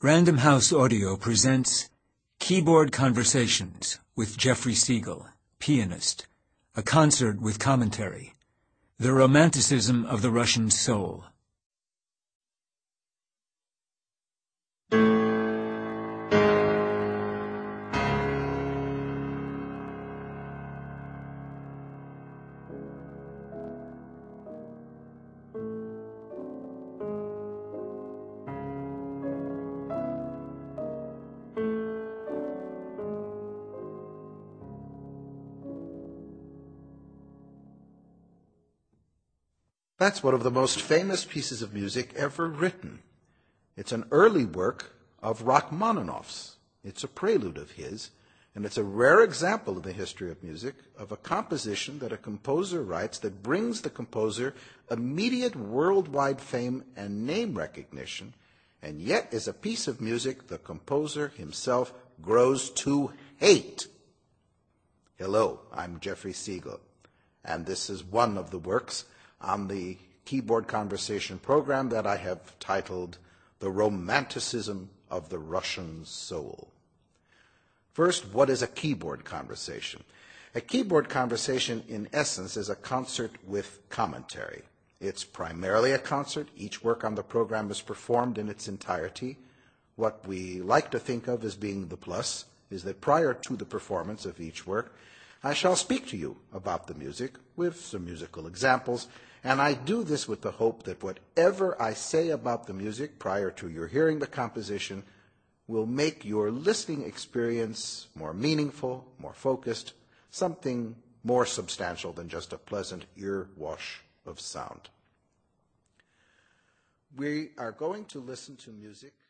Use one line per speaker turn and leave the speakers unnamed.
Random House Audio presents Keyboard Conversations with Jeffrey Siegel, pianist, a concert with commentary, The Romanticism of the Russian Soul.
That's one of the most famous pieces of music ever written. It's an early work of Rachmaninoff's. It's a prelude of his, and it's a rare example in the history of music of a composition that a composer writes that brings the composer immediate worldwide fame and name recognition, and yet is a piece of music the composer himself grows to hate. Hello, I'm Jeffrey Siegel, and this is one of the works on the Keyboard Conversation program that I have titled The Romanticism of the Russian Soul. First, what is a keyboard conversation? A keyboard conversation, in essence, is a concert with commentary. It's primarily a concert. Each work on the program is performed in its entirety. What we like to think of as being the plus is that prior to the performance of each work, I shall speak to you about the music with some musical examples, and I do this with the hope that whatever I say about the music prior to your hearing the composition will make your listening experience more meaningful, more focused, something more substantial than just a pleasant ear wash of sound. We are going to listen to music